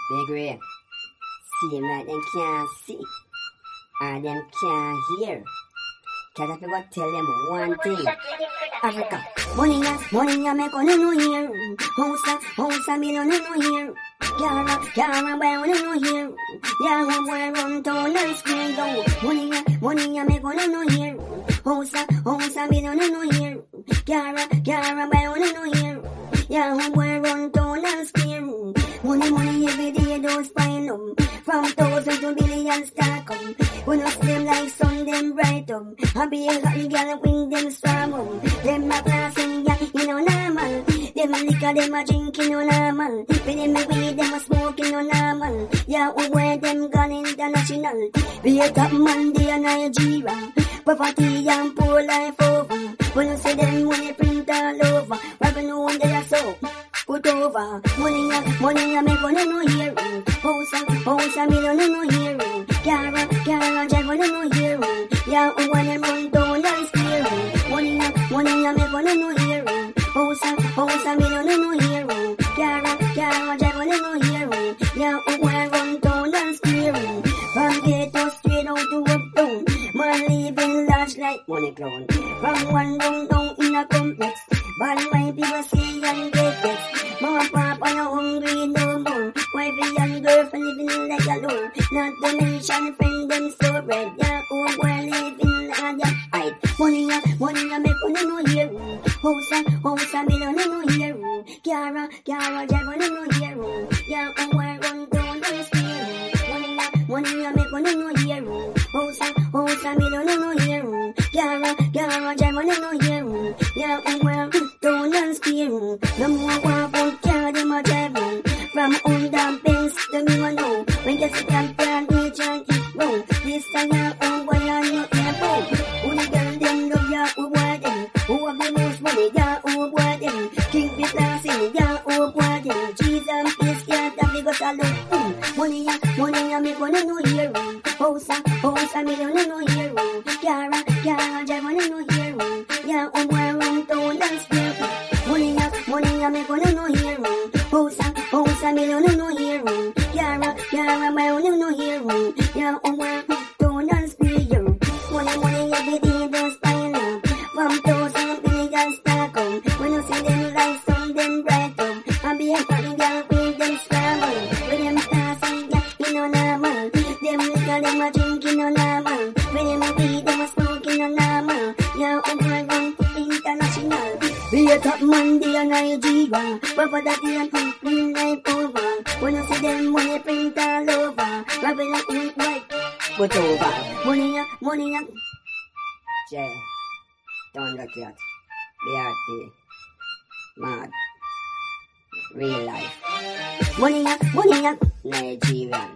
Big Ray, seem like them can't see, or them can't hear. Cause I forgot tell them one thing. Africa, money ya make on no here. Hosa, me no here. Cara, boy, no here. Yeah, boy, run town and square yo. Money ya make on no here. Hosa, me no here. Cara, boy, no here. Yeah, boy, run town and square. Money every day don't spine them. From thousands to billions stack up. When I see them like sun, them bright up. I be a hot girl when them storm up. Them a classing, yeah, you know normal. Them a liquor, them a drink, you know normal. When them a weed, them a smoke, you know normal. Yeah, where them gone international. Be a top man, they a Nigeria. Poverty and poor life over. When you see them, when you print all over. Revenue, they are so put over. Money, I make on no here. Hosa, me no here. Cara, drive on no here. Yeah, when I'm on down and steer. Money, I make on no here. Hosa, me no here. Cara, drive on no here. Yeah, when I'm on down and steer. From ghetto straight out to uptown. Man living large like money clown. From one down in a complex. But my people see and get vexed. Mama, papa, you're hungry no more. Wifey and girlfriend living like a lure. Not to mention friend them so red. Yeah, oh boy living at your height. Money, I make on no here. Hosa, me no here. Cara, drive on no here. Yeah, oh boy run down and spear. Money, I make on no here. Hosa, me no here. Cara, drive on no here. Yeah, oh boy down and spear. No more walk car, them a drive. From under base, them you know. When you see champion, reach and keep roll. This time you're on boy and you're careful. Who the girl them love ya, who boy them. Who have the most money, ya, who boy them. King be classy, ya, who boy them. Jesus is can't have the got a look. Money, I make on no here. Hosa, me no here. Cara, drive on no here. Yeah, who boy run down and spear. Money, I make on no here. Hosa, me no here. Cara, my own no here. Yeah, don't and spear. Money, every day don't spine up. From thousands billions stack up. When you see them like sun, them bright up. I be a fat girl with them scramble. With them passing, yeah, you know normal. Them liquor, them a drink, you know normal. When them a weed, them a smoke, you know normal. Yeah, run international. Be a top man, they a Nigeria. But for that, they a life over. When you see them, when you print all over. Rapping up in white, but over. Money, Jay, Thundercat, BRT, Mad, Real Life. Money, Nigerian.